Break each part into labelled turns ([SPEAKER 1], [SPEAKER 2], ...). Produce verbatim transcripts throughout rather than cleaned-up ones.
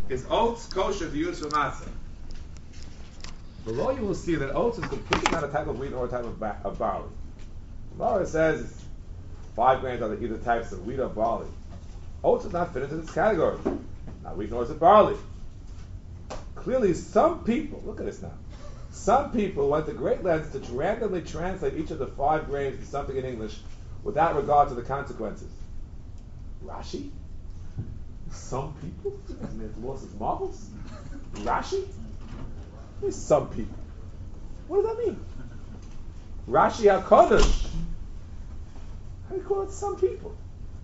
[SPEAKER 1] is oats kosher to use for matzah? Below you will see that oats is completely not a type of wheat or a type of, ba- of barley. Gemara says five grains are either types of wheat or barley. Oats does not fit into this category. Not wheat nor is it barley. Clearly, some people, look at this now, some people went to great lengths to randomly translate each of the five grains to something in English without regard to the consequences. Rashi? Some people? I mean, it lost its marbles? Rashi? There's some people. What does that mean? Rashi HaKodesh. How do you call it some people?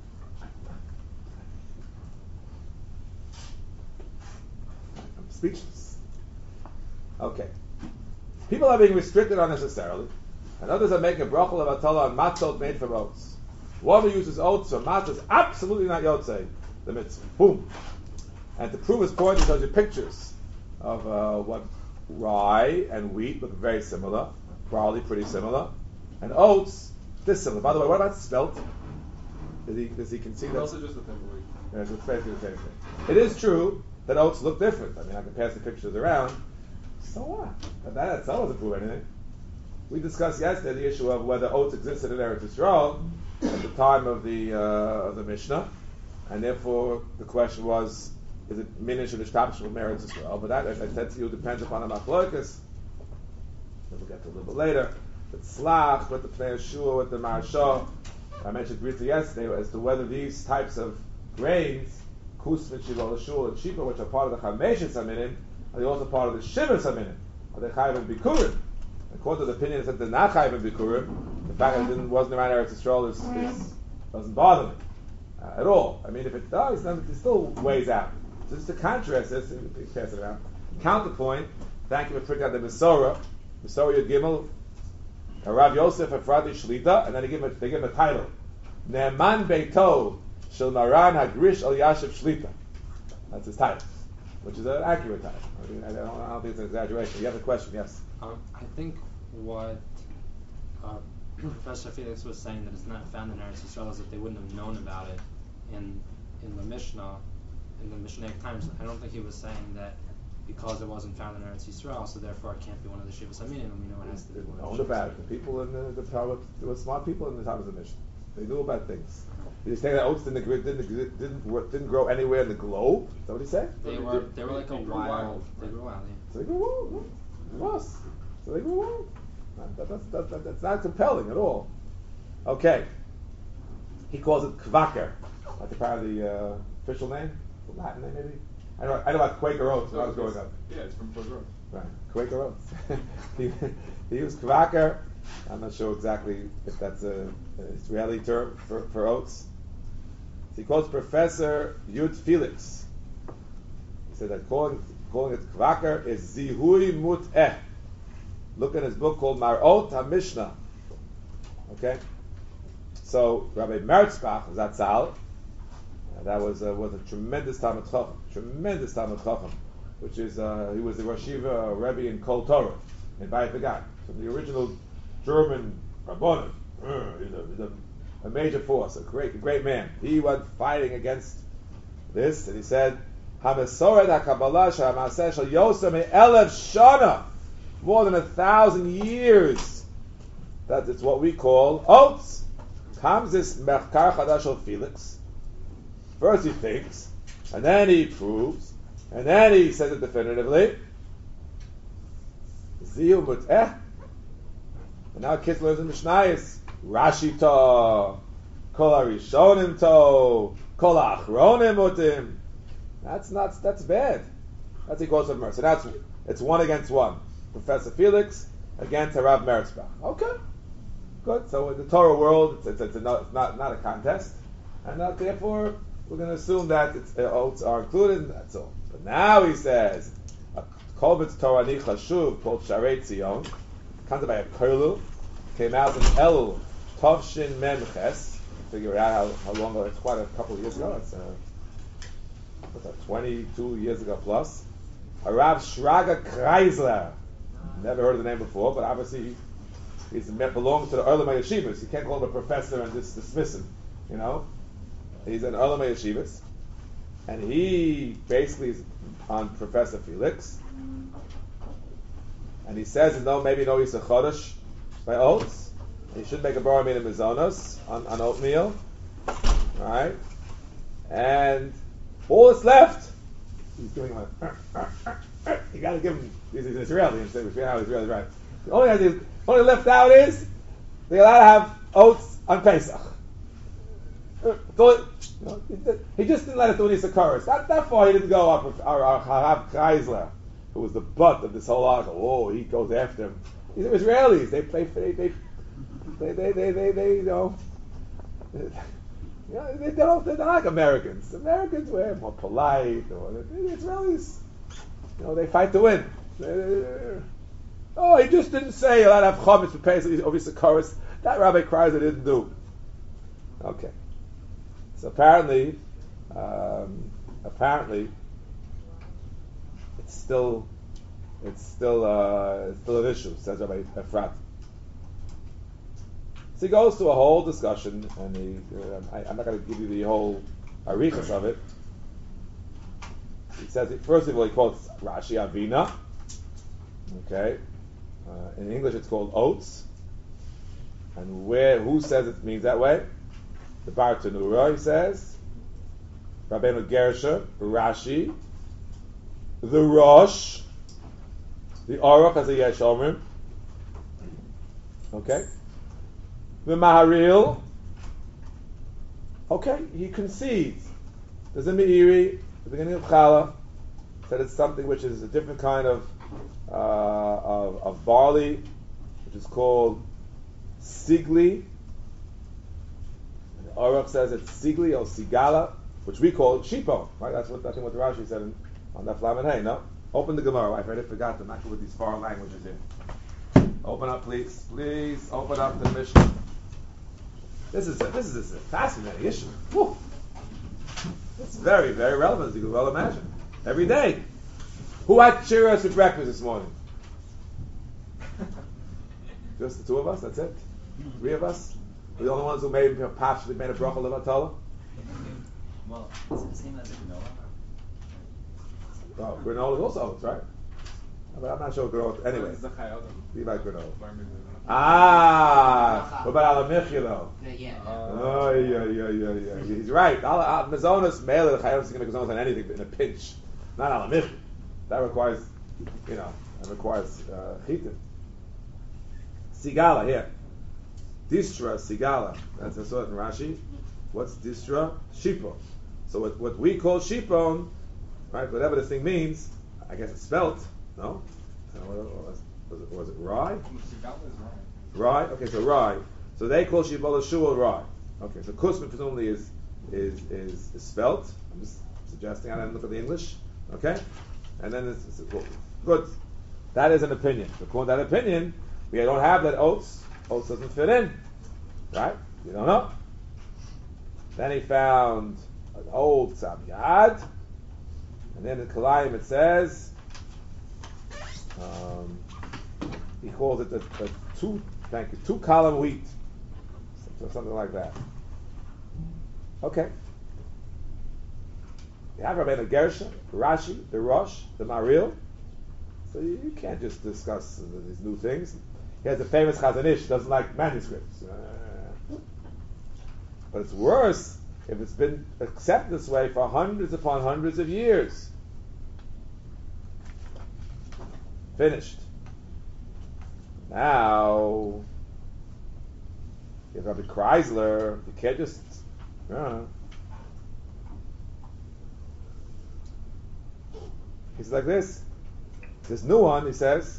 [SPEAKER 1] I'm speechless. Okay. People are being restricted unnecessarily, and others are making a brachal of atala on matzot made from oats. Whoever uses oats for matzah is absolutely not yotzei the mitzvah. Boom. And to prove his point, he shows you pictures of uh, what rye and wheat look very similar, barley pretty similar, and oats dissimilar. By the way, what about spelt? Does he, does he concede that?
[SPEAKER 2] Also just a temporary.
[SPEAKER 1] Yeah, it's basically the same thing. It is true that oats look different. I mean, I can pass the pictures around. So what? But that itself doesn't prove anything. We discussed yesterday the issue of whether oats existed in Eretz Yisrael at the time of the uh, of the Mishnah, and therefore the question was, is it minish or nishtapish from Eretz Yisrael? But that, as I said to you, depends upon a machlokas. We'll get to a little bit later. But slach, with the Pnei Yeshua, with the Maharsha, I mentioned briefly yesterday as to whether these types of grains, kus, shiva, shul, and shiva, which are part of the chameshes aminim, are they also part of the shivas aminim? Are they chayiv and bikurim? According to the opinion that they're not chayiv and bikurim, the fact that it didn't, wasn't around Eretz Yisrael is, is, doesn't bother me uh, at all. I mean, if it does, then it still weighs out. So just to contrast this, pass it around. Counterpoint. Thank you for printing out the Mesorah. Mesorah Yud Gimel. Rav Yosef Efrati Shlita, and then they give him a, they give him a title. Ne'eman Beito Shel Maran Hagrish Al Yashiv Shlita. That's his title, which is an accurate title. I, mean, I, don't, I don't think it's an exaggeration. You have a question, yes?
[SPEAKER 3] Um, I think what uh, Professor Felix was saying that it's not found in Eretz Yisrael is that they wouldn't have known about it in in the Mishnah, in the Mishnaic times. I don't think he was saying that because it wasn't found in Eretz Yisrael, so therefore it can't be one of the Shivas Aminim. We know it has to be one of the
[SPEAKER 1] Known about it. The people in the, the Torah, there were smart people in the time of the Mishnah. They knew about things. Did he say that oats didn't didn't didn't, didn't, didn't grow anywhere in the globe? Is that what he said?
[SPEAKER 3] They were they were like a wild. They grew wild. Yeah.
[SPEAKER 1] So they grew wild. Yes. So they grew wild. That, that's, that, that, that's not compelling at all. Okay. He calls it kvaker. That's apparently the uh, official name, the Latin name maybe. I know I know about Quaker oats when I was growing up.
[SPEAKER 2] Yeah, it's from Quaker oats.
[SPEAKER 1] Right, Quaker oats. he, he used kvaker. I'm not sure exactly if that's a, a Israeli term for, for oats. So he quotes Professor Yud Felix. He said that calling, calling it kvaker is zihui mut'eh. Look at his book called Marot HaMishnah. Okay? So Rabbi Merzbach Zatzal, uh, that was uh, was a tremendous Talmud Chacham, tremendous Talmud Chacham, which is, uh, he was the Rosh Yeshiva Rebbe in Kol Torah, in Bayit Vegan. So the original German Rabbanim, uh, he's, a, he's a, a major force, a great, great man. He went fighting against this, and he said, HaMesoret HaKabbalah HaMaseh Shel Yosef Me'elev Shana, more than a thousand years. That is what we call oats. Comes this Mechkar Chadash of Felix. First he thinks, and then he proves, and then he says it definitively. Zihu Mut'eh. And now Kiss learns in Mishnayos. Rashi to, Kol HaRishonim to, Kol HaAchronim Mutim. That's not, that's bad. That's equal to mercy. So that's, it's one against one. Professor Felix against Rav Merzbach. Okay, good. So in the Torah world, it's, it's, it's, a, it's not not a contest, and uh, therefore we're going to assume that it's, uh, oats are included. And that's all. But now he says, a Kolbitz Torani Chashuv called Sharei Tzion, comes by a Kurlu, came out in El Tovshin Memches. Figure out how, how long ago. It's quite a couple of years ago. It's uh, what's that? twenty-two years ago plus. A Rav Shraga Kreisler. Never heard of the name before, but obviously he belongs to the Olamei Yeshivas. You can't call him a professor and just dismiss him. You know, he's an Olamei Yeshivas, and he basically is on Professor Felix, and he says, no, maybe no Yisa Chodesh by oats. He should make a bar mina mizonos on, on oatmeal, right? And all that's left, he's doing like, you got to give him. He's an Israeli, instead of Israeli, right? The only thing only left out is they're allowed to have oats on Pesach. So, you know, he just didn't let it do any Sakaris. That, that far he didn't go up with our, our Harav Kreisler, who was the butt of this whole article. Oh, he goes after him. These are Israelis. They play, they, they, they, they, they, they, they you know, you know they don't, they're not like Americans. Americans were more polite, or the Israelis, you know, they fight to win. Oh, he just didn't say a lot of chametz for Pesach over Sakaris. That Rabbi Kreisler didn't do. Okay. So apparently, um, apparently, it's still, it's still, uh, it's still an issue. Says Rabbi Efrat. So he goes to a whole discussion, and he, uh, I, I'm not going to give you the whole arichas of it. He says, first of all, he quotes Rashi Avina. Okay, uh, in English it's called oats. And where, who says it means that way? The Bar Tanura, he says, Rabbeinu Gersha, Rashi, the Rosh, the Aruch as a Yesh Omer, okay, the Maharil, okay, he concedes. There's a Meiri, at the beginning of Chala, said it's something which is a different kind of uh, of, of barley, which is called Sigli. Aruch says it's Sigli or Sigala, which we call Shipo, right? That's what I think what Rashi said in, on that Flamin Hay. No, open the Gemara. I've already forgot to knock it with these foreign languages in. Open up, please, please. Open up the Mishnah. This is a, this is a fascinating issue. Woo. It's very, very relevant, as you can well imagine. Every day, who had churros for breakfast this morning? Just the two of us. That's it. Three of us. We're the only ones who made partially made a bracha levatala.
[SPEAKER 2] Well, it's the same as a granola.
[SPEAKER 1] Oh, granola is also oats, right? But I'm not sure granola. Anyway, leave out granola. Ah, what about alamichia though?
[SPEAKER 4] Yeah.
[SPEAKER 1] Oh yeah, yeah, yeah, yeah. He's right. Mazonas mele the chayyim can make mazonas on anything, but in a pinch, not alamichia. That requires, you know, that requires uh, chitin. Sigala here. Distra, Sigala. That's I saw it in Rashi. What's Distra? Shipon. So what, what we call Shipon, right? Whatever this thing means, I guess it's spelt. No? Was it, was it rye?
[SPEAKER 5] Sigala is rye.
[SPEAKER 1] Rye. Okay, so rye. So they call Shibola Shul rye. Okay, so Kusman presumably is is is, is spelt. I'm just suggesting. I didn't look at the English. Okay, and then it's, it's well, good. That is an opinion. According to that opinion, we don't have that oats. Oats doesn't fit in, right? You don't know. Then he found an old Samyad, and then in Kalayim it says, um, he calls it the, the two, thank you, two column wheat, so something like that. Okay. You have Rabbeinu Gersha, Rashi, the Rosh, the Maril, so you, you can't just discuss uh, these new things. He has a famous Chazon Ish, doesn't like manuscripts. Uh, but it's worse if it's been accepted this way for hundreds upon hundreds of years. Finished. Now, you have Rabbi Kreisler, you can't just, uh, he's like this. This new one, he says,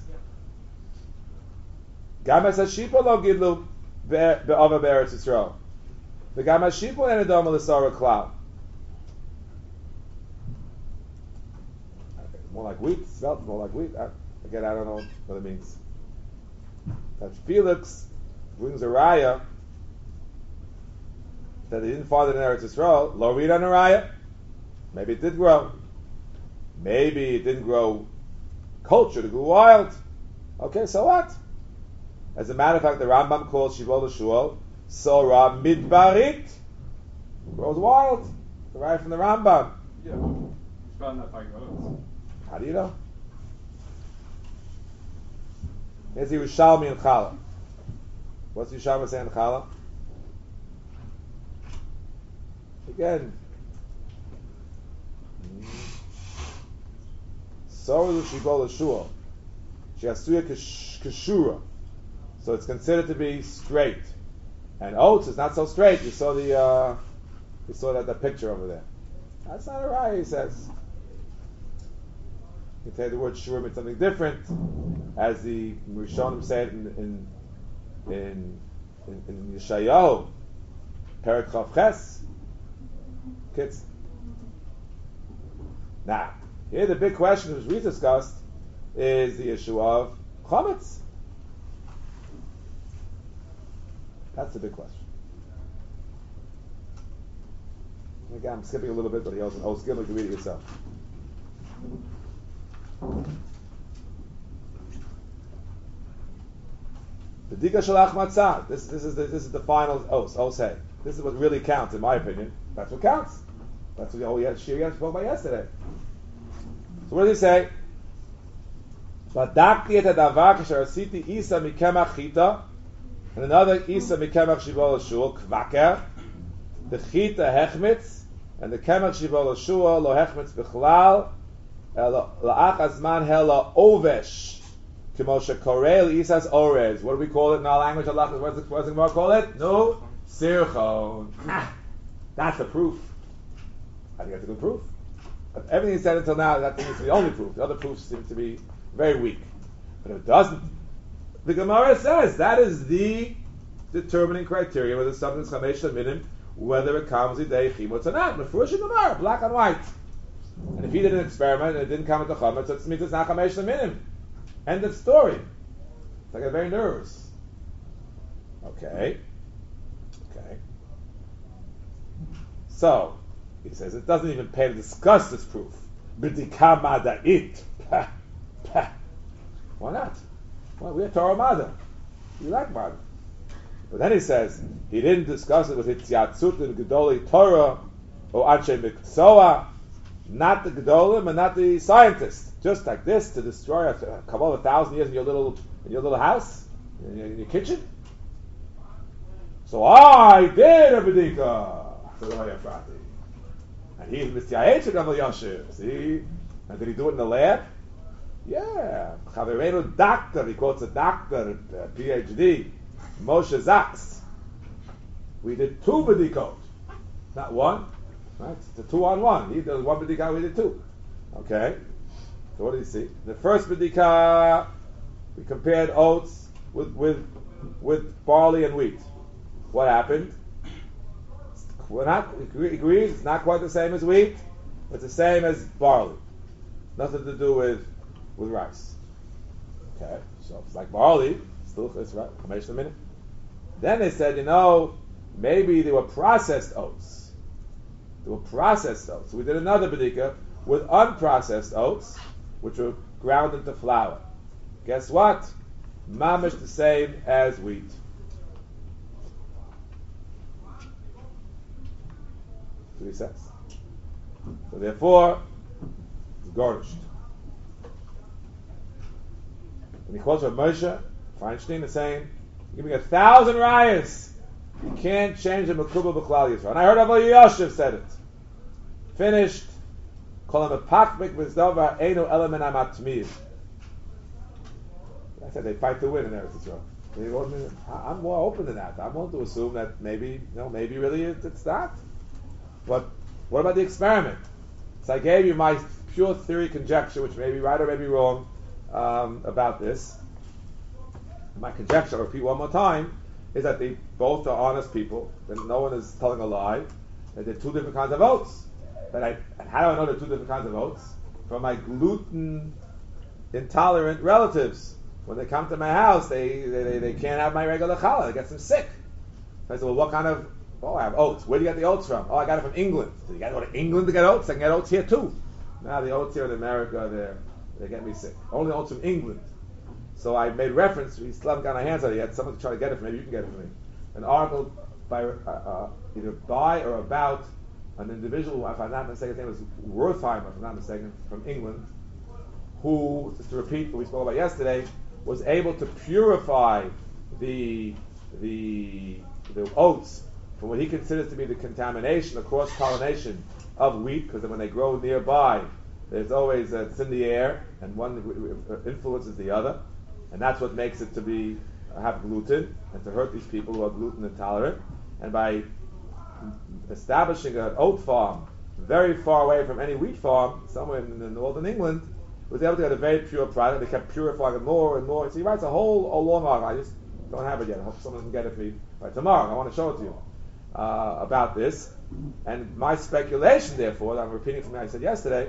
[SPEAKER 1] Gam es hashipa lo gidlu be'ava be'eretz Yisrael. V'gam hashipa en edom l'sara klal. More like wheat. Spelt more like wheat. I, again, I don't know what it means. That Felix brings a raya that he didn't find it in Eretz Yisrael. Lo read on a raya. Maybe it did grow. Maybe it didn't grow cultured. It grew wild. Okay, so what? As a matter of fact, the Rambam calls Shivol Shuol Sora Midbarit. Grows wild. Right from the Rambam.
[SPEAKER 5] Yeah, it's found that by goats.
[SPEAKER 1] How do you know? Here's the Yerushalmi and Chala. What's the Yerushalmi saying in Chala? Again, Soru Shibol Shua. She has Suya Kishura. So it's considered to be straight. And oats is not so straight. You saw the uh, you saw that the picture over there. That's not a raya, he says. You can say the word shura means something different, as the Rishonim said in in in in, in Yeshayahu, Perek Chav Ches. Kids. Now, here the big question which we discussed is the issue of chametz. That's the big question. Again, I'm skipping a little bit, but he also, oh, skip, you can read it yourself. The Dika Shalach Matzah. This, this is the this is the final os. Os hey. This is what really counts, in my opinion. That's what counts. That's what the whole Shir spoke about yesterday. So what does he say? Badakti et hadavar kasher asiti isa mikemach chita, and another isa mikemach shibol shul kvaker. The chita hechmitz, and the kemach shibol shul lo hechmitz bichlal. La'ach azman hela ovesh. Kimosha korel isas orez. What do we call it in our language? Allah, what does the Gemara call it? No, sirchon. That's the proof. I think that's a good proof. But everything he said until now, that seems to be the only proof. The other proofs seem to be very weak. But if it doesn't, the Gemara says that is the determining criteria whether something's chamesh minim, whether it comes a day chimutz or not. Mefurish Gemara, black and white. And if he did an experiment and it didn't come into chametz, it means it's not chamesh minim. End of story. It's like I'm very nervous. Okay. Okay. So, he says it doesn't even pay to discuss this proof. B'dika mada'it. Why not? Well, we're Torah Mada. We like Mada. But then he says, he didn't discuss it with Hitziatzut and Gedoli Torah or Anshe Miksoa, not the Gedolim and not the scientists. Just like this, to destroy a, a couple of a thousand years in your little in your little house, in your, in your kitchen. So I did a B'dika. And he's Mitzyahet Shadam Yashiv. See? And did he do it in the lab? Yeah. Chaverenu doctor, he quotes a doctor, a PhD, Moshe Zaks. We did two B'dikot. Not one. Right? It's a two on one. He did one B'dika, we did two. Okay? So what do you see? The first B'dika, we compared oats with, with, with barley and wheat. What happened? We're not, we agree, it's not quite the same as wheat, but it's the same as barley. Nothing to do with, with rice. Okay, so it's like barley, still it's right, Chamesh a minute. Then they said, you know, maybe they were processed oats. They were processed oats. So we did another B'dika with unprocessed oats, which were ground into flour. Guess what? Mamish the same as wheat. That's what he says. So therefore, it's garnished. And he quotes Rav Moshe Feinstein is saying, "Give me a thousand rayas. You can't change the Mekubah B'Klal Yisrael." And I heard Abba Yoshev said it. Finished. Call him a pakmik v'zdovar einu element amatmir. I said they fight to win in Eretz Yisrael. They want me, I'm more open to that. I'm willing to assume that maybe, you know, maybe really it, it's not. But what about the experiment? So I gave you my pure theory conjecture, which may be right or may be wrong, um, about this. My conjecture, I'll repeat one more time, is that they both are honest people, that no one is telling a lie, that they're two different kinds of oats. But I, and how do I know they're two different kinds of oats? From my gluten intolerant relatives. When they come to my house, they, they, they, they can't have my regular challah. It gets them sick. So I said, well, what kind of, oh, I have oats. Where do you get the oats from? Oh, I got it from England. So you got to go to England to get oats? I can get oats here too. Now the oats here in America, they're, they get me sick. Only oats from England. So I made reference, we still haven't got our hands on it yet, someone to try to get it from me, maybe you can get it from me. An article by, uh, uh, either by or about an individual, if I'm not mistaken, his name was Wertheimer, if I'm not mistaken, from England, who, just to repeat what we spoke about yesterday, was able to purify the the the oats from what he considers to be the contamination, the cross pollination of wheat, because when they grow nearby, there's always uh, it's in the air, and one influences the other, and that's what makes it to be uh, have gluten and to hurt these people who are gluten intolerant. And by establishing an oat farm very far away from any wheat farm, somewhere in, in northern England, was able to get a very pure product. They kept purifying it more and more. So he writes a whole a long article. I just don't have it yet. I hope someone can get it for me by tomorrow. I want to show it to you uh, about this. And my speculation, therefore, that I'm repeating from what I said yesterday,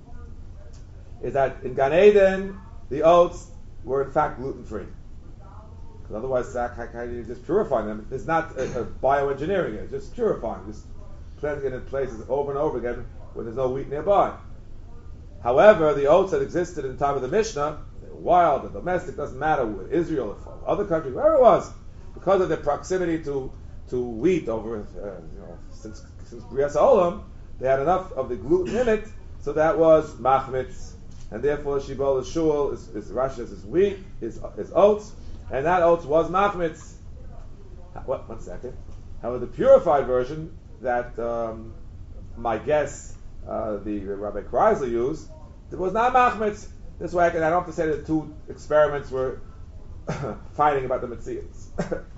[SPEAKER 1] is that in Gan Eden, the oats were in fact gluten-free. Because otherwise, how can you just purifying them? It's not a, a bioengineering it, it's just purifying, just planting it in places over and over again when there's no wheat nearby. However, the oats that existed in the time of the Mishnah, they were wild and domestic, doesn't matter, with Israel or other countries, wherever it was, because of their proximity to, to wheat over, uh, you know, since since Brias Olam, they had enough of the gluten in it, so that was machmitz, and therefore shibol shul is, is Rashi says is wheat, is is oats, and that oats was machmitz. What? One second. However, the purified version that um, my guess uh, the Rabbi Kreisler used, it was not machmitz. This way, I, can, I don't have to say that the two experiments were fighting about the metzias.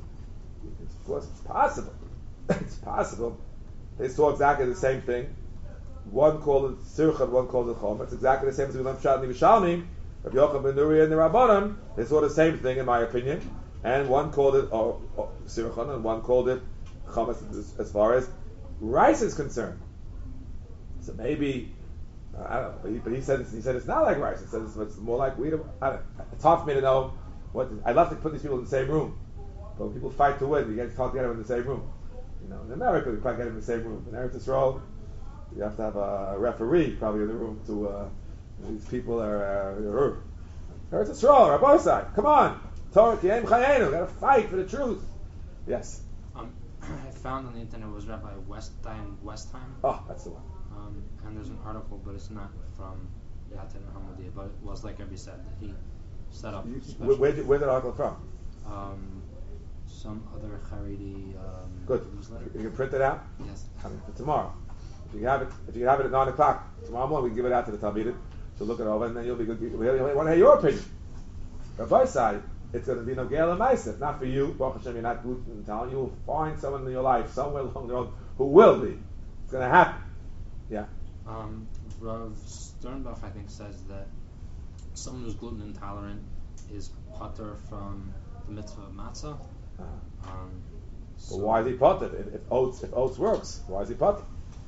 [SPEAKER 1] Of course, it's possible. It's possible. They saw exactly the same thing. One called it sircha, one called it chom. It's exactly the same as we learned Pshat in Yerushalmi. Rabbi Yochanan ben Nuri and the Rabbanim, they saw the same thing, in my opinion. And one called it oh, oh, sircha, and one called it chom, as, as far as rice is concerned. So maybe uh, I don't know, but he, but he said he said it's not like rice. He said it's, it's more like wheat. I don't, it's hard for me to know what. I'd love to put these people in the same room, but when people fight to win, you get to talk together in the same room. You know, in America, we can't get in the same room. In Eretz Yisrael, you have to have a referee probably in the room to. Uh, these people are. Uh, Eretz Yisrael, Rabbosai, come on, Torah Kiyem Chayenu, got to fight for the truth. Yes.
[SPEAKER 3] Um, I found on the internet it was Rabbi Westein Westheim.
[SPEAKER 1] Oh, that's the one.
[SPEAKER 3] Um, and there's an article, but it's not from Yatin Hamodia, but it was like Rebbe said that he set up.
[SPEAKER 1] You, where, where did where did the article from?
[SPEAKER 3] Um, some other Haredi um,
[SPEAKER 1] Good.
[SPEAKER 3] newsletter.
[SPEAKER 1] You can print it out.
[SPEAKER 3] Yes.
[SPEAKER 1] I mean, for tomorrow. If you have it, if you have it at nine o'clock tomorrow morning, we can give it out to the Talmidim to look it over, and then you'll be good. We want to hear your opinion. Rabbi side, it's going to be no Gael and Ma'aseh. Not for you, Baruch Hashem. You're not gluten intolerant. You will find someone in your life somewhere along the road who will be. It's going to happen. Yeah.
[SPEAKER 3] Um, Rav Sternbach, I think, says that someone who's gluten intolerant is pater from the mitzvah of matzah.
[SPEAKER 1] Uh-huh.
[SPEAKER 3] Um, so
[SPEAKER 1] But why is he potter? If, if oats, if oats works, why is he potter?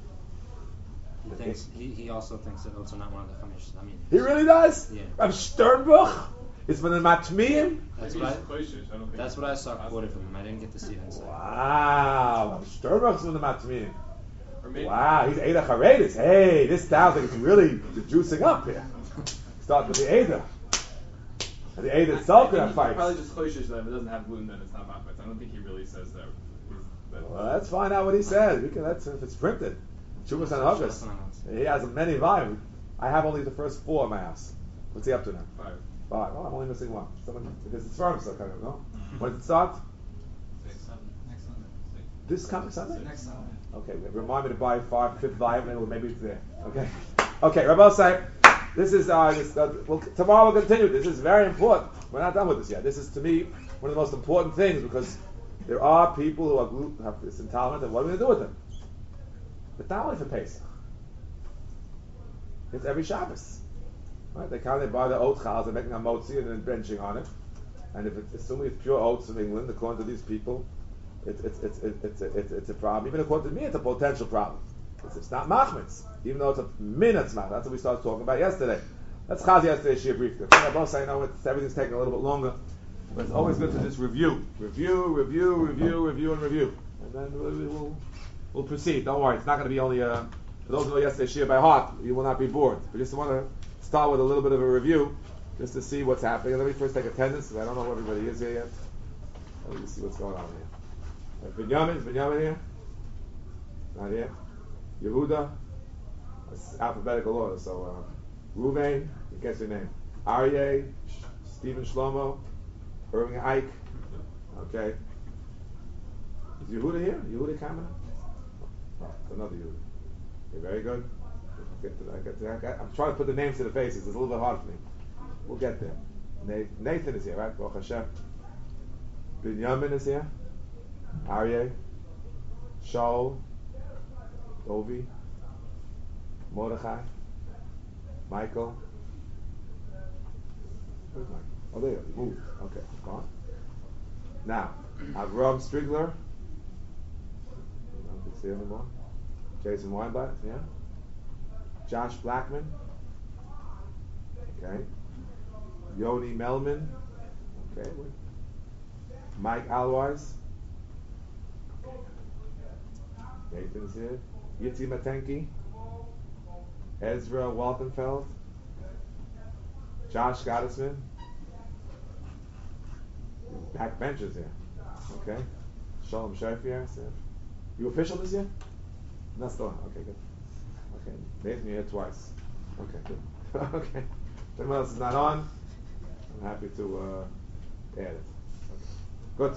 [SPEAKER 3] He thinks he, he also thinks that oats are not one of the chamish. I mean,
[SPEAKER 1] He really does.
[SPEAKER 3] Yeah.
[SPEAKER 1] Rav Sternbach is from the Matmiyim.
[SPEAKER 3] that's what I, that's what I saw quoted from him. I didn't get to see it inside.
[SPEAKER 1] Wow, Rav Sternbach is from the Matmiyim.
[SPEAKER 2] Or maybe
[SPEAKER 1] Wow, he's Eidah Charedis. Hey, this sounds like it's really juicing up here. Start with the Eidah. And the Eidah itself could have fights.
[SPEAKER 4] Probably just choishes that if it doesn't have gluten, then it's not machmitz. I don't think he really says that. that
[SPEAKER 1] Well, let's find out what he says. We can. That's if it's printed. Chuvas and Huggis. He has many volumes. I have only the first four in my house. What's he up to now?
[SPEAKER 4] Five.
[SPEAKER 1] Five. Well, I'm only missing one. Someone, because it's firm still coming, no? When does it start?
[SPEAKER 2] Next Sunday. Next Sunday.
[SPEAKER 1] This coming Sunday?
[SPEAKER 2] Next Sunday.
[SPEAKER 1] Okay, remind me to buy five, fifth volume, and maybe it's there. Okay, okay, Rabbi Saib, this is uh, this, uh well, tomorrow we'll continue. This is very important. We're not done with this yet. This is to me one of the most important things because there are people who are gluten, have this intolerant, and what are we going to do with them? But not only for Pesach. It's every Shabbos. Right? They come, they buy the oat chals, they're making a motzi and then benching on it. And if it's assuming it's pure oats from England, according to these people, It's it's it's it's it's a, it's, it's a problem. Even according to me, it's a potential problem. It's, it's not machmitz, even though it's a minutes machmitz. That's what we started talking about yesterday. That's Chazi yesterday's shir briefly. I both say I know it's, everything's taking a little bit longer, but it's always good to just review, review, review, review, review, and review, and then we'll we'll, we'll proceed. Don't worry, it's not going to be only a. For those who know yesterday's shir by heart, you will not be bored. We just want to start with a little bit of a review, just to see what's happening. And let me first take attendance, because I don't know who everybody is here yet. Let me see what's going on here. Binyamin, is Binyamin here? Not here. Yehuda. It's alphabetical order, so uh, Ruvain, guess your name. Aryeh, Stephen Shlomo, Irving Ike. Okay. Is Yehuda here? Yehuda coming? Oh, it's another Yehuda. Okay, very good. Get to, I get to, I got, I'm trying to put the names to the faces. It's a little bit hard for me. We'll get there. Nathan is here, right? Baruch Hashem. Binyamin is here. Aryeh. Shaul. Dovi. Mordechai. Michael. Where's Michael? Oh, there you go. He moved. Okay, gone. Now, Avram Strigler. I don't see him anymore. Jason Weinblatt, yeah. Josh Blackman. Okay. Yoni Melman. Okay. Mike Alwise. Nathan's here. Yitzi Matenki. Ezra Waltenfeld. Josh Gottesman. Backbenchers here. Okay. Shalom Shafir. You official this year? Not still. Okay, good. Okay. Nathan, you're here twice. Okay, good. Okay. If anyone else is not on, I'm happy to uh, add it. Okay. Good.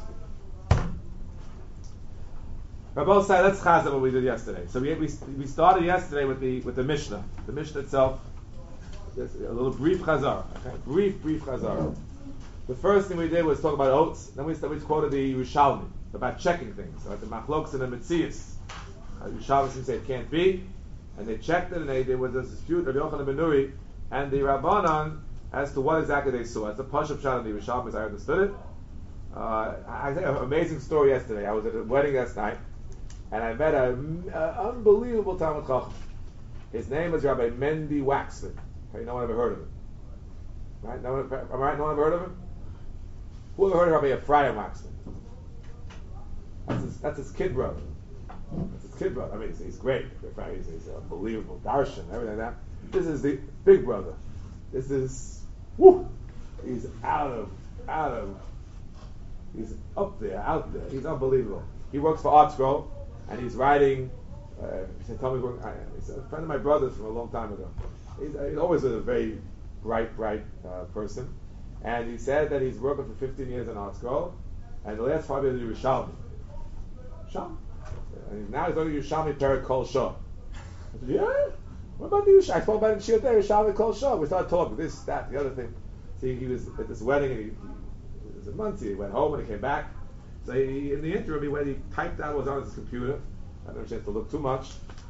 [SPEAKER 1] Rabbi said, let's chazah what we did yesterday. So we, we we started yesterday with the with the Mishnah. The Mishnah itself. Yes, a little brief chazar. Okay, brief brief chazar. The first thing we did was talk about oats. Then we started, we quoted the Yerushalmi about checking things. Right? The Machloks and the Metzias. Uh, Yerushalmi say it can't be, and they checked it, and they there was a dispute of Yochanan ben Nuri and the Rabbanan as to what exactly they saw. It's a Pashup shot of the Yerushalmi, as I understood it. Uh, I think an amazing story yesterday. I was at a wedding last night, and I met an unbelievable Talmud Chacham. His name is Rabbi Mendy Waxman. Okay, no one ever heard of him. Right? No one, am I right? No one ever heard of him? Who ever heard of Rabbi Ephraim Waxman? That's his, that's his kid brother. That's his kid brother. I mean, he's, he's great. He's, he's unbelievable. Darshan, everything like that. This is the big brother. This is, whoo! He's out of, out of, he's up there, out there. He's unbelievable. He works for ArtScroll, and he's writing, uh, he said, tell me, he's a friend of my brother's from a long time ago. He's, uh, he's always a very bright, bright uh, person. And he said that he's working for fifteen years in ArtScroll, and the last five years he was Yerushalmi. Yerushalmi. And now he's learning Yerushalmi Perek Kol Shah. I said, yeah? What about the Yerushalmi? I spoke about it in Shir there, Yerushalmi Kol Shah. We started talking, this, that, the other thing. See, he was at this wedding, and he, he it was a month, he went home and he came back. So he, in the interim, he went, he typed out what was on his computer. I didn't have a chance to look too much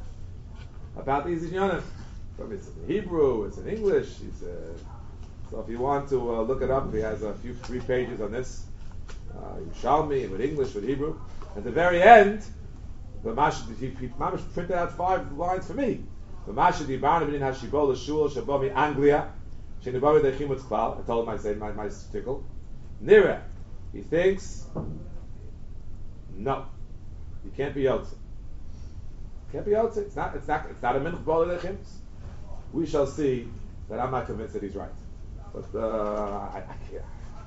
[SPEAKER 1] about these Inyanim. It's in Hebrew, it's in English. He's, uh, so if you want to uh, look it up, he has a few three pages on this. Uh, Yerushalmi, with English, with Hebrew. At the very end, the Mash, he, he Mamash printed out five lines for me. The Mash Dibarna B'nin Hashibol Shul Shabomi Anglia Shenibari Dechimutz Klal. I told him I said my my tickle. Nira, he thinks no, you can't be Yotze. Can't be Yotze. It's not. It's not. It's not a minch bol lechem. We shall see. That I'm not convinced that he's right, but uh, I, I can't.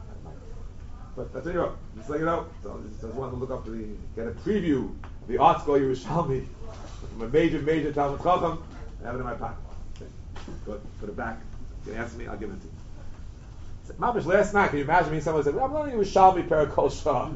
[SPEAKER 1] But I tell you what, just let you know. So I just, just wanted to look up the get a preview of the ArtScroll Yerushalmi from a major, major Talmud Chacham. I have it in my pocket. Okay. Good. Put it back. You can ask me, I'll give it to you. Mamish, last night, can you imagine me? Someone said, I'm learning Yerushalmi Perek Kol Shah.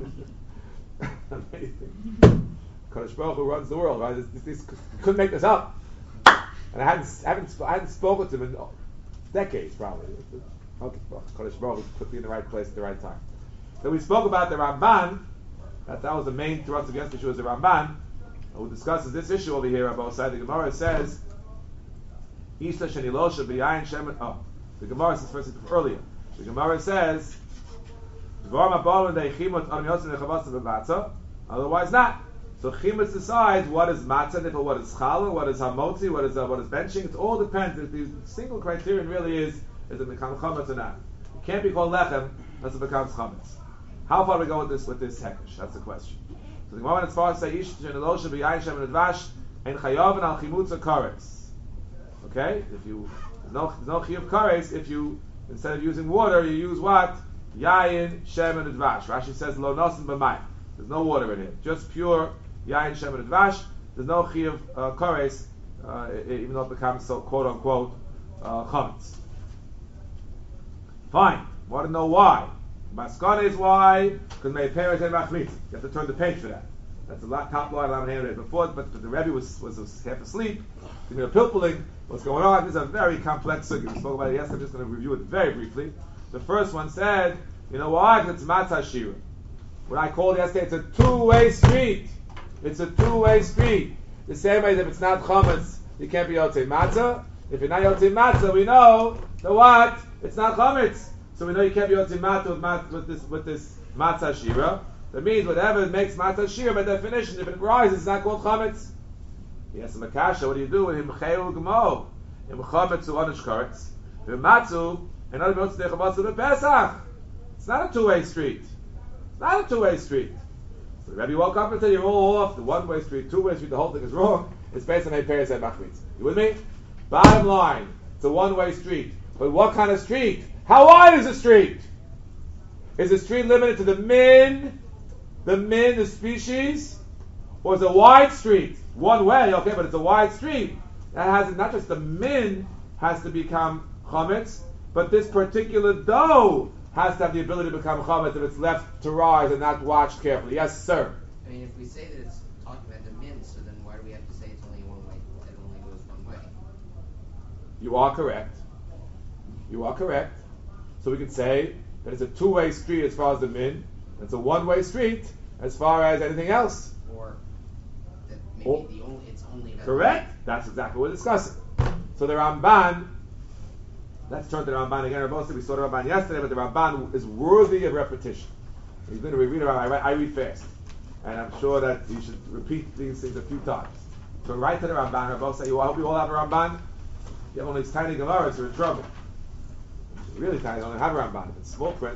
[SPEAKER 1] Amazing. Kadosh Baruch Hu runs the world, right? This, this, this, couldn't make this up. And I hadn't, haven't, I hadn't spoken to him in decades, probably. Okay, well, Kadosh Baruch Hu put me in the right place at the right time. So we spoke about the Ramban. That that was the main thrust against the issue was the Ramban, who discusses this issue over here about side. The Gemara says, "Isa shenilosha b'yayin shemen." Oh, the Gemara says first earlier. The Gemara says, "Dvar ma'balim deichimot adam yotzim nechavasa b'matzah." Otherwise, not. So Chimutz decides what is matzah, nifel, what is challah, what is hamotzi, what is uh, what is benching. It all depends. The single criterion really is is it becomes chametz or not. It can't be called lechem unless it becomes chametz. How far do we go with this with this hekesh? That's the question. So the Gemara as far as say ish shenelosha b'yayin shemen advash and chayaven al chimutza karetz. Okay, if you there's no there's no chiyuv karetz if you instead of using water you use what yayin shemen advash. Rashi says lo nosin b'mayim. There's no water in it, just pure yayin shemen advash. There's no chiyuv uh, karetz, uh, even though it becomes so quote unquote uh, chametz. Fine. Want to know why? Maskana is why? Because may parents and machmitz. You have to turn the page for that. That's the top line I'm handed before, but, but the Rebbe was, was, was half asleep. Give me a pilpling. What's going on? This is a very complex sugya. We spoke about it yesterday. I'm just going to review it very briefly. The first one said, you know why? Because it's matzah shira. What I called yesterday, it's a two-way street. It's a two-way street. The same way that if it's not chametz, you can't be yotzei matzah. If you're not yotzei matzah, we know the what? It's not chametz. So we know you can't be yotzei matzah with, mat- with this with this matzah shira. That means whatever makes matzah shira, by definition, if it rises, it's not called chametz. Yes, Makasha, what do you do with him? Chayul gmo, him chametz u onish karetz, v'matzu, and other people say chametz Pesach. It's not a two-way street. It's not a two-way street. So the Rebbe woke up and said, you're all off. The one-way street, two-way street, the whole thing is wrong. It's based on a Peres and Machmitz. You with me? Bottom line, it's a one-way street. But what kind of street? How wide is the street? Is the street limited to the min, the min, the species, or is it a wide street? One way, okay, but it's a wide street. That has not just the min has to become chametz, but this particular dough has to have the ability to become chametz if it's left to rise and not watched carefully. Yes, sir.
[SPEAKER 5] I mean, if we say that it's talking about the min, so then why do we have to say it's only one way? It only goes one way.
[SPEAKER 1] You are correct. You are correct. So we could say that it's a two-way street as far as the min. It's a one-way street as far as anything else.
[SPEAKER 5] Or that maybe
[SPEAKER 1] Oh.
[SPEAKER 5] the only it's only about
[SPEAKER 1] Correct. That's exactly what we're discussing. So the Ramban. Let's turn to the Ramban again. Mostly we saw the Ramban yesterday, but the Ramban is worthy of repetition. He's going to read about. I read, I read fast, and I'm sure that you should repeat these things a few times. So right to the Ramban. Rabbi say, "I hope you all have a Ramban. You have one of these tiny Gemaras, you're in trouble. Really tiny, you don't have a Ramban. If it's small print,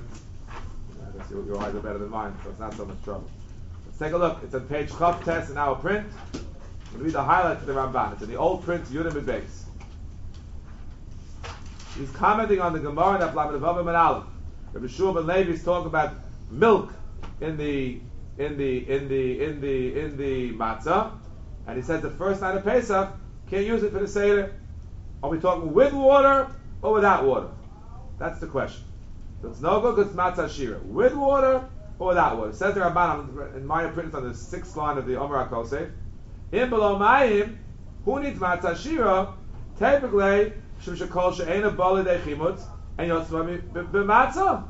[SPEAKER 1] I guess your, your eyes are better than mine, so it's not so much trouble. Let's take a look. It's on page Chav Tes in our print. We'll read the highlights of the Ramban. It's in the old print, Yudim and Beis. He's commenting on the Gemara and Aflam and Avavim and Aleph. Rabbi Shua ben Levi is talking about milk in the in the in the in the in the matzah, and he says the first night of Pesach can't use it for the seder. Are we talking with water or without water? That's the question. So it's no good because it's matzah shira. With water or without water? It says the Ramban in my print on the sixth line of the Omer HaKosef. In below Mayim, who needs matzah shira? Typically, shemshekol she'ena bali dechimutz and yotzvami b'matzah.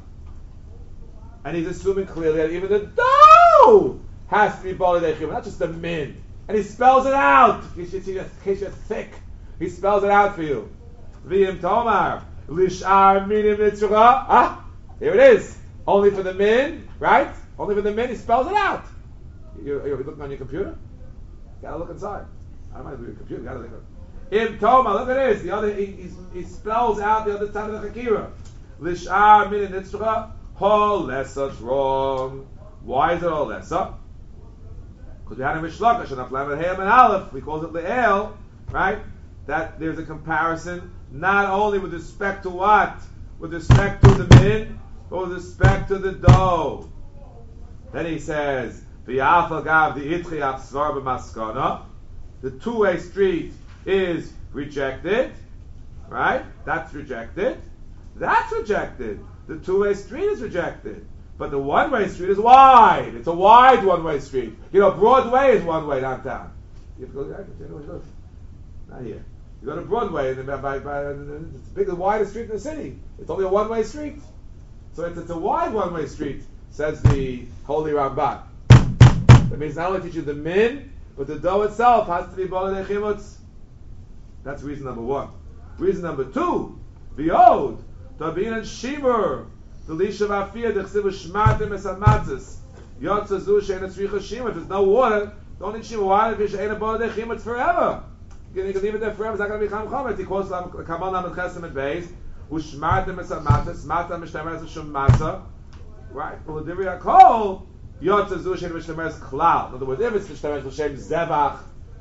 [SPEAKER 1] And he's assuming clearly that even the dough has to be bali dechimutz, not just the min. And he spells it out. In case you're thick, he spells it out for you. V'im tomar lishar minim nitzura. Ah, here it is. Only for the min, right? Only for the min. He spells it out. You're, you're looking on your computer. You gotta look inside. I don't mind doing your computer. You gotta look. Im Toma, look at this. The other, he, he, he spells out the other side of the Chakira. Lishar minim nitzura. Hol lesa. Wrong. Why is it all lesa? Because we had a Mishlakish and Aflam Hayam and Aleph. We call it Le'el, right? That there's a comparison not only with respect to what, with respect to the min, but with respect to the dough. Then he says, "V'yafal gav the itchi afsvar b'maskana." The two-way street is rejected, right? That's rejected. That's rejected. The two-way street is rejected. But the one-way street is wide. It's a wide one-way street. You know, Broadway is one way downtown. You have to go there. Not here. You go to Broadway, and by, by, it's the biggest, widest street in the city. It's only a one-way street. So it's, it's a wide one-way street, says the Holy Ramban. That means not only teach you the min, but the dough itself has to be b'alei chimutz. That's reason number one. Reason number two, behold, Tabin and Shimur, the Lisha Vafia, the Chsiv Shmatim Esamatzis, Yotza Zu Sheina Tzricha Shimur. If there's no water, don't need Shimur. Why? If you Sheina b'alei chimutz forever. You can leave it there forever. It's not going to become chametz. He quotes Kamal Lamed Chesed at Beis. Ushmartem esamatzis, matzah mishtamer es shum matzah. Right? Well, the Divrei Hakol yotza zu shein mishtamer es klal. In other words, if it's mishtamer es l'shem zevach,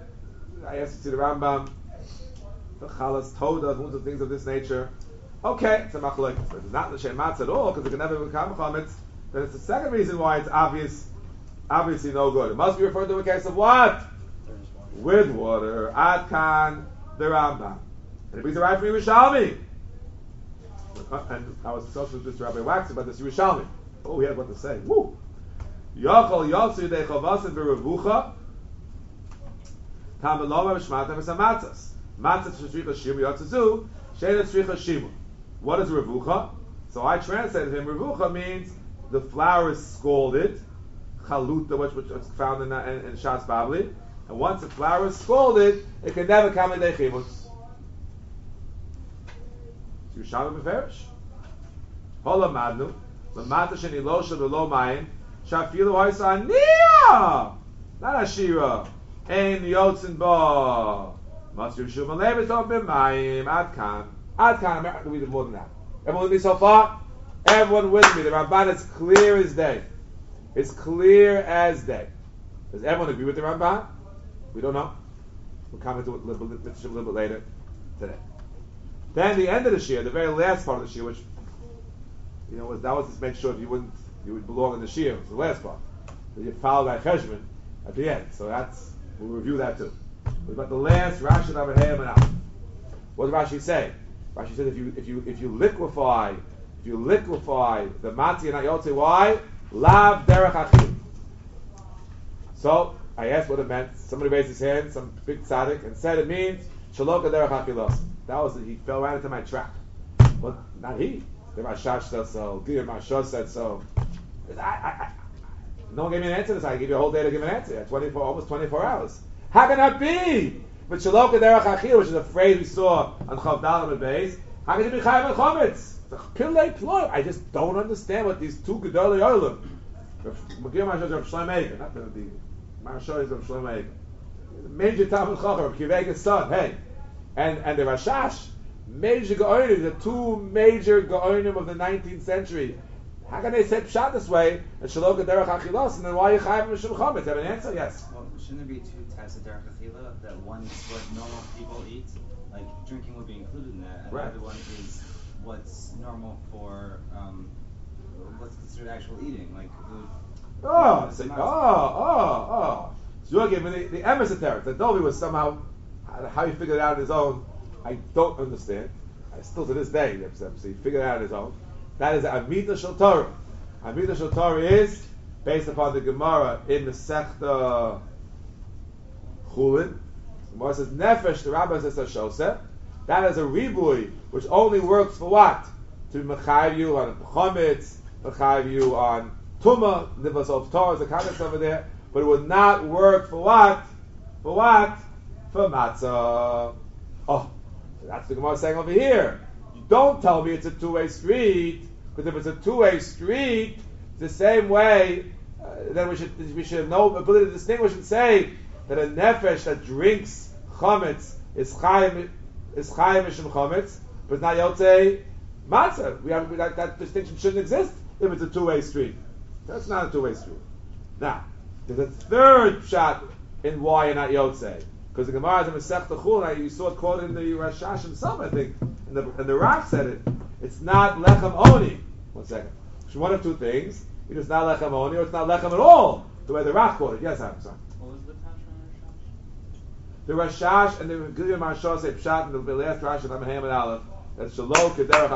[SPEAKER 1] I asked to see the Rambam, the chalas toda, lots of things of this nature. Okay, it's a machlok. But it's not l'shem matzah at all because it can never become chametz. Then it's the second reason why it's obvious, obviously no good. It must be referred to a case of what? With water. Adkan the Rambam. And it brings a right from Yerushalmi. And I was discussing with Mister Rabbi Wax about this Yerushalmi. Oh, he had what to say. Woo! Yochol yotzu yidei chavasin v'revucha tam v'loma v'shmata v'samatzas matzas v'shricha shimu yotzu sheina shricha shimu. What is revucha? So I translated him. Revucha means the flour is scalded, chaluta, which, which is found in, in, in Shas Babli. And once the flour is scalded, it can never come in the chimus. Yerushalmi beferish. Hola madnu, lemata sheni losha v'lo mayim, shafilu ha'isa aniya, not ashira, ein yotzin ba, mas yushu malay b'tov b'mayim, ad kan, ad kan, I'm read it more than that. Everyone with me so far? Everyone with me. The Ramban is clear as day. It's clear as day. Does everyone agree with the Ramban? We don't know. We'll comment to it a little, little, little, little bit later today. Then the end of the shir, the very last part of the shir, which you know was that was to make sure if you wouldn't you would belong in the shir. It's the last part. That you followed by cheshbon at the end. So that's we'll review that too. But about the last Rashi David Hayam and Al. What did Rashi say? Rashi said if you if you if you liquefy if you liquefy the mati and ayotze, why? Lav derech achil. So I asked what it meant. Somebody raised his hand, some big tzaddik, and said it means shaloka derech achilos. That was it. He fell right into my trap. But not he. The Rashash said so. Gilad Mashal said so. I, I, I, no one gave me an answer to this. I gave you a whole day to give an answer. Twenty-four, almost twenty-four hours. How can that be? But shaloka derech achil, which is a phrase we saw on Chav Dalet and Beis. How can it be chayv and chometz? Pillei ploy. I just don't understand what these two gedolei olim. Magir Mashal is Rav Shlomo Eiger, not the Mashal is Rav Shlomo Eiger. Major Talmud Chacham, Rav Kivega's son. Hey. And and the Rashash, major Gaonim, the two major Gaonim of the nineteenth century. How can they say pshat this way? And shaloka derech achilos, and then why you chayv mishum chometz? Have an answer? Yes.
[SPEAKER 6] Well, shouldn't there be two types of derech achila? That one is what normal people eat, like drinking would be included in that, and
[SPEAKER 1] Right.
[SPEAKER 6] the other one is what's normal for um, what's considered actual eating, like food.
[SPEAKER 1] Oh, so, oh, oh, oh. So you're giving the, the emissaries. The Dovi was somehow. How he figured it out on his own, I don't understand. I still to this day, so he figured it out on his own. That is Amida Shel Torah. Amida Shel Torah is based upon the Gemara in the Sechta Chulin. The Gemara says Nefesh. The Rabbi says Shoseh. That is a ribui which only works for what? To mechayiv you on chometz, mechayiv you on tuma, nivas of Torah, the comments over there. But it would not work for what? For what? For matzah. Oh, that's the Gemara saying over here. You don't tell me it's a two-way street, because if it's a two-way street, it's the same way. Uh, then we should we should have no ability to distinguish and say that a nefesh that drinks chametz is chayim is chayim mishum chametz, but not yotzei matzah. We have we, that, that distinction shouldn't exist if it's a two-way street. That's not a two-way street. Now, there's a third pshat in why you're not yotzei. Because the Gemara is in Masechta Chulin, you saw it quoted in the Rashash himself, I think, and the, and the Rav said it. It's not lechem oni. One second. It's one of two things. Either it's not lechem oni, or it's not lechem at all. The way the Rav quoted. Yes, I'm sorry.
[SPEAKER 2] What was the Pasha on
[SPEAKER 1] The Rashash and the Gilad Mashal say Pshat in the last Rashi of Hamad Aleph. That's Shalom Kederach